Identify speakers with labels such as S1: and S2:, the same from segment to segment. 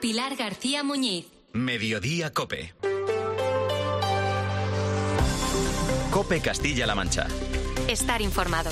S1: Pilar García Muñiz.
S2: Mediodía COPE. COPE Castilla-La Mancha.
S1: Estar informado.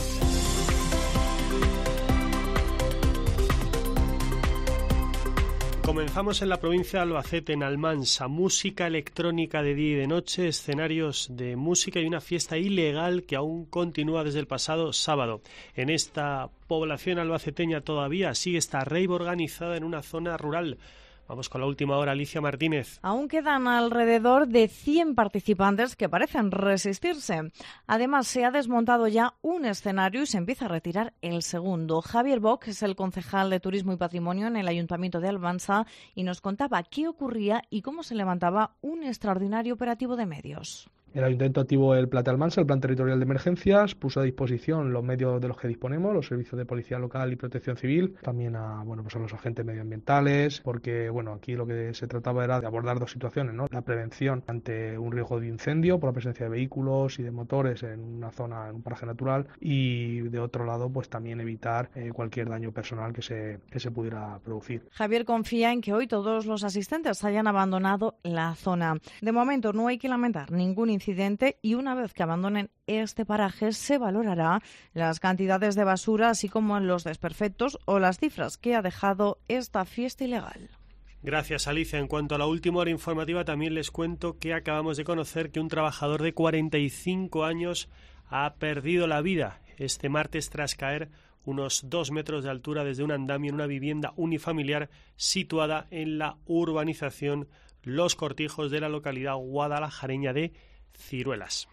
S3: Comenzamos en la provincia de Albacete, en Almansa. Música electrónica de día y de noche, escenarios de música y una fiesta ilegal que aún continúa desde el pasado sábado. En esta población albaceteña todavía sigue esta rave organizada en una zona rural. Vamos con la última hora, Alicia Martínez.
S4: Aún quedan alrededor de 100 participantes que parecen resistirse. Además, se ha desmontado ya un escenario y se empieza a retirar el segundo. Javier Bock es el concejal de Turismo y Patrimonio en el Ayuntamiento de Almansa y nos contaba qué ocurría y cómo se levantaba un extraordinario operativo de medios.
S5: El Ayuntamiento activó el Plan de Almansa, el Plan Territorial de Emergencias, puso a disposición los medios de los que disponemos, los servicios de Policía Local y Protección Civil, también a los agentes medioambientales, porque aquí lo que se trataba era de abordar dos situaciones, ¿no? La prevención ante un riesgo de incendio por la presencia de vehículos y de motores en una zona, en un paraje natural, y de otro lado, pues también evitar cualquier daño personal que se pudiera producir.
S4: Javier confía en que hoy todos los asistentes hayan abandonado la zona. De momento no hay que lamentar ningún incidente y una vez que abandonen este paraje se valorará las cantidades de basura, así como los desperfectos o las cifras que ha dejado esta fiesta ilegal.
S3: Gracias, Alicia. En cuanto a la última hora informativa, también les cuento que acabamos de conocer que un trabajador de 45 años ha perdido la vida este martes tras caer unos 2 metros de altura desde un andamio en una vivienda unifamiliar situada en la urbanización Los Cortijos de la localidad guadalajareña de Ciruelas.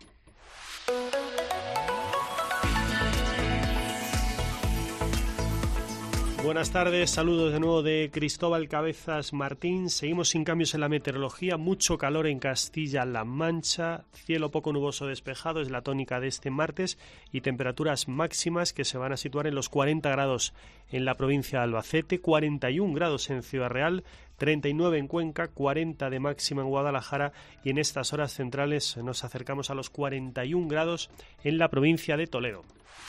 S3: Buenas tardes, saludos de nuevo de Cristóbal Cabezas Martín. Seguimos sin cambios en la meteorología, mucho calor en Castilla-La Mancha, cielo poco nuboso despejado es la tónica de este martes y temperaturas máximas que se van a situar en los 40 grados en la provincia de Albacete, 41 grados en Ciudad Real, 39 en Cuenca, 40 de máxima en Guadalajara y en estas horas centrales nos acercamos a los 41 grados en la provincia de Toledo.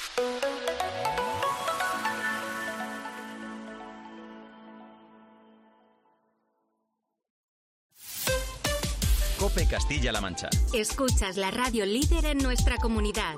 S2: COPE Castilla-La Mancha.
S1: Escuchas la radio líder en nuestra comunidad.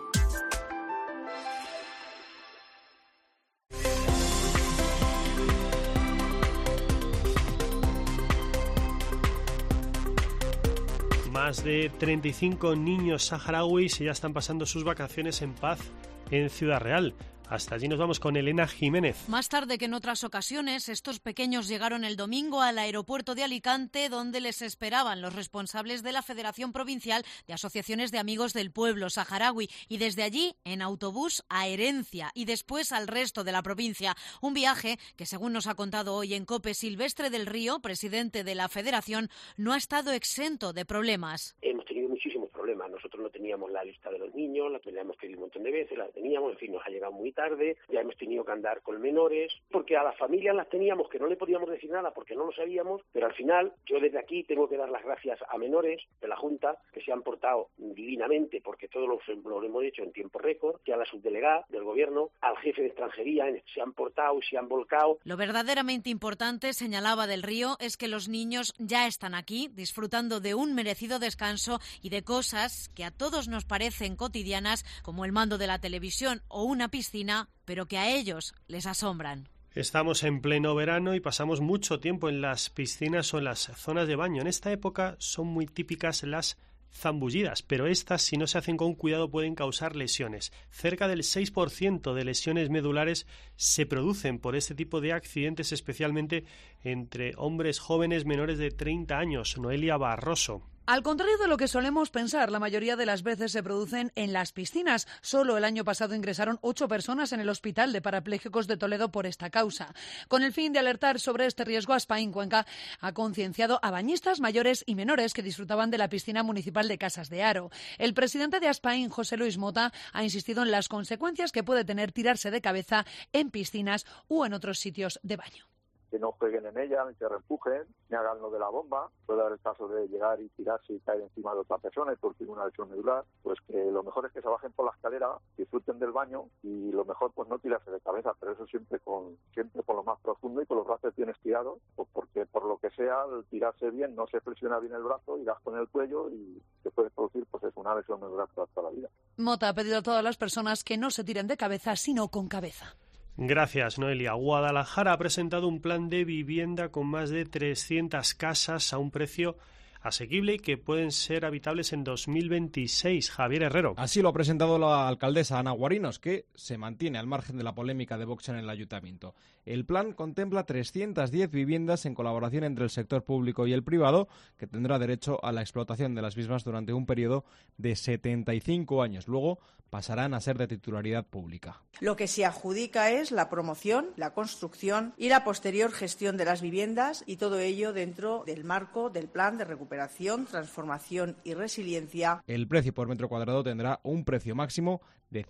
S3: Más de 35 niños saharauis ya están pasando sus vacaciones en paz en Ciudad Real. Hasta allí nos vamos con Elena Jiménez.
S6: Más tarde que en otras ocasiones, estos pequeños llegaron el domingo al aeropuerto de Alicante, donde les esperaban los responsables de la Federación Provincial de Asociaciones de Amigos del Pueblo Saharaui, y desde allí en autobús a Herencia y después al resto de la provincia. Un viaje que, según nos ha contado hoy en COPE Silvestre del Río, presidente de la Federación, no ha estado exento de problemas.
S7: Hemos tenido muchísimos problemas. Nosotros no teníamos la lista de los niños, la hemos pedido un montón de veces, la teníamos, en fin, nos ha llegado muy tarde, ya hemos tenido que andar con menores, porque a las familias las teníamos que no le podíamos decir nada porque no lo sabíamos, pero al final yo desde aquí tengo que dar las gracias a menores de la Junta que se han portado divinamente, porque todo lo hemos hecho en tiempo récord, que a la subdelegada del gobierno, al jefe de extranjería, se han portado y se han volcado.
S6: Lo verdaderamente importante, señalaba Del Río, es que los niños ya están aquí, disfrutando de un merecido descanso y de cosas que a todos nos parecen cotidianas, como el mando de la televisión o una piscina, pero que a ellos les asombran.
S3: Estamos en pleno verano y pasamos mucho tiempo en las piscinas o en las zonas de baño. En esta época son muy típicas las zambullidas, pero estas, si no se hacen con cuidado, pueden causar lesiones. Cerca del 6% de lesiones medulares se producen por este tipo de accidentes, especialmente entre hombres jóvenes menores de 30 años. Noelia Barroso.
S8: Al contrario de lo que solemos pensar, la mayoría de las veces se producen en las piscinas. Solo el año pasado ingresaron 8 personas en el Hospital de Parapléjicos de Toledo por esta causa. Con el fin de alertar sobre este riesgo, Aspain Cuenca ha concienciado a bañistas mayores y menores que disfrutaban de la piscina municipal de Casas de Haro. El presidente de Aspain, José Luis Mota, ha insistido en las consecuencias que puede tener tirarse de cabeza en piscinas u en otros sitios de baño.
S9: que no jueguen en ella, ni se reempujen, ni hagan lo de la bomba. Puede haber el caso de llegar y tirarse y caer encima de otra persona y producir una lesión medular. Pues que lo mejor es que se bajen por la escalera, disfruten del baño y lo mejor pues no tirarse de cabeza, pero eso siempre con lo más profundo y con los brazos bien estirados, pues porque por lo que sea, al tirarse bien no se flexiona bien el brazo y das con el cuello y se puede producir pues es una lesión medular toda la vida.
S8: Mota ha pedido a todas las personas que no se tiren de cabeza, sino con cabeza.
S3: Gracias, Noelia. Guadalajara ha presentado un plan de vivienda con más de 300 casas a un precio asequible y que pueden ser habitables en 2026. Javier Herrero.
S10: Así lo ha presentado la alcaldesa Ana Guarinos, que se mantiene al margen de la polémica de Vox en el ayuntamiento. El plan contempla 310 viviendas en colaboración entre el sector público y el privado, que tendrá derecho a la explotación de las mismas durante un periodo de 75 años. Luego pasarán a ser de titularidad pública.
S11: Lo que se adjudica es la promoción, la construcción y la posterior gestión de las viviendas, y todo ello dentro del marco del Plan de Recuperación, Transformación y Resiliencia.
S10: El precio por metro cuadrado tendrá un precio máximo de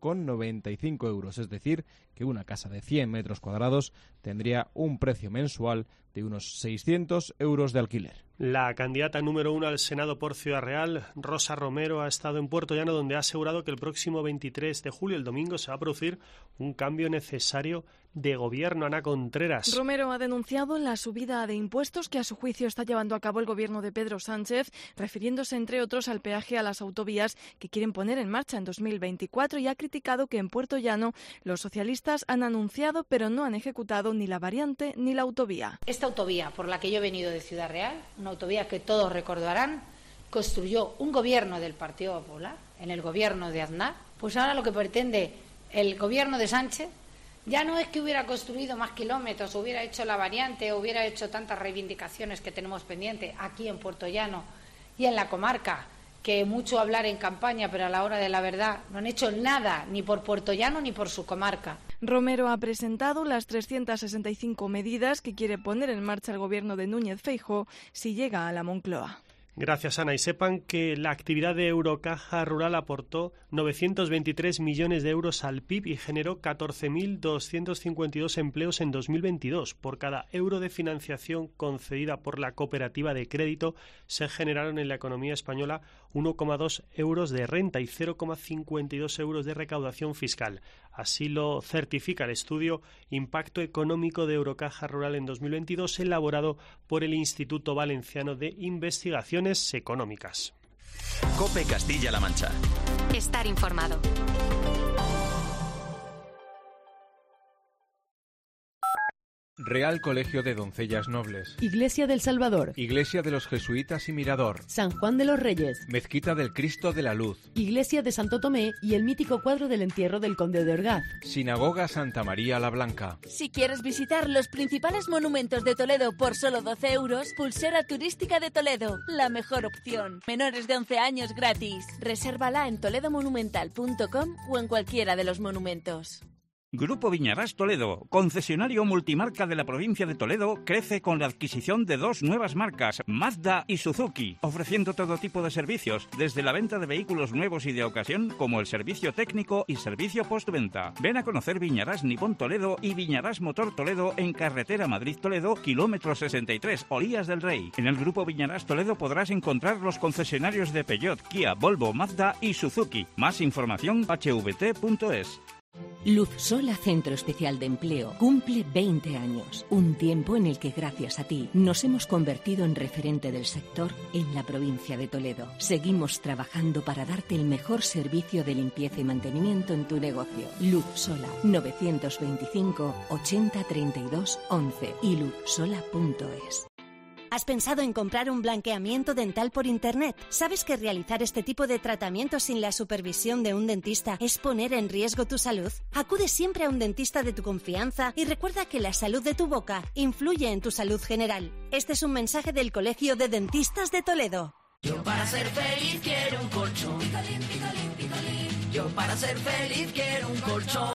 S10: 5,95 euros, es decir, que una casa de 100 metros cuadrados tendría un precio mensual de unos 600 euros de alquiler.
S3: La candidata número 1 al Senado por Ciudad Real, Rosa Romero, ha estado en Puerto Llano, donde ha asegurado que el próximo 23 de julio, el domingo, se va a producir un cambio necesario de gobierno. Ana Contreras.
S12: Romero ha denunciado la subida de impuestos que a su juicio está llevando a cabo el gobierno de Pedro Sánchez, refiriéndose entre otros al peaje a las autovías que quieren poner en marcha en 2024, y ha criticado que en Puerto Llano los socialistas han anunciado pero no han ejecutado ni la variante ni la autovía.
S13: Esta autovía por la que yo he venido de Ciudad Real, una autovía que todos recordarán, construyó un gobierno del Partido Popular, en el gobierno de Aznar. Pues ahora lo que pretende el gobierno de Sánchez ya no es que hubiera construido más kilómetros, hubiera hecho la variante, hubiera hecho tantas reivindicaciones que tenemos pendientes aquí en Puerto Llano y en la comarca, que mucho hablar en campaña, pero a la hora de la verdad no han hecho nada, ni por Puerto Llano ni por su comarca.
S12: Romero ha presentado las 365 medidas que quiere poner en marcha el gobierno de Núñez Feijóo si llega a la Moncloa.
S3: Gracias, Ana. Y sepan que la actividad de Eurocaja Rural aportó 923 millones de euros al PIB y generó 14.252 empleos en 2022. Por cada euro de financiación concedida por la cooperativa de crédito, se generaron en la economía española 1,2 euros de renta y 0,52 euros de recaudación fiscal. Así lo certifica el estudio Impacto Económico de Eurocaja Rural en 2022, elaborado por el Instituto Valenciano de Investigaciones Económicas.
S2: COPE Castilla-La Mancha.
S1: Estar informado.
S14: Real Colegio de Doncellas Nobles.
S15: Iglesia del Salvador.
S14: Iglesia de los Jesuitas y Mirador.
S15: San Juan de los Reyes.
S14: Mezquita del Cristo de la Luz.
S15: Iglesia de Santo Tomé y el mítico cuadro del entierro del Conde de Orgaz.
S14: Sinagoga Santa María la Blanca.
S16: Si quieres visitar los principales monumentos de Toledo por solo 12 euros, Pulsera Turística de Toledo, la mejor opción. Menores de 11 años gratis. Resérvala en toledomonumental.com o en cualquiera de los monumentos.
S17: Grupo Viñarás Toledo, concesionario multimarca de la provincia de Toledo, crece con la adquisición de 2 nuevas marcas, Mazda y Suzuki, ofreciendo todo tipo de servicios, desde la venta de vehículos nuevos y de ocasión, como el servicio técnico y servicio postventa. Ven a conocer Viñarás Nippon Toledo y Viñarás Motor Toledo en carretera Madrid-Toledo, kilómetro 63, Orillas del Rey. En el Grupo Viñarás Toledo podrás encontrar los concesionarios de Peugeot, Kia, Volvo, Mazda y Suzuki. Más información hvt.es.
S18: Luz Sola Centro Especial de Empleo cumple 20 años, un tiempo en el que gracias a ti nos hemos convertido en referente del sector en la provincia de Toledo. Seguimos trabajando para darte el mejor servicio de limpieza y mantenimiento en tu negocio. Luz Sola, 925 80 32 11 y luzsola.es.
S19: ¿Has pensado en comprar un blanqueamiento dental por Internet? ¿Sabes que realizar este tipo de tratamientos sin la supervisión de un dentista es poner en riesgo tu salud? Acude siempre a un dentista de tu confianza y recuerda que la salud de tu boca influye en tu salud general. Este es un mensaje del Colegio de Dentistas de Toledo.
S20: Yo para ser feliz quiero un colchón. Picolín, picolín, picolín. Yo para ser feliz quiero un colchón.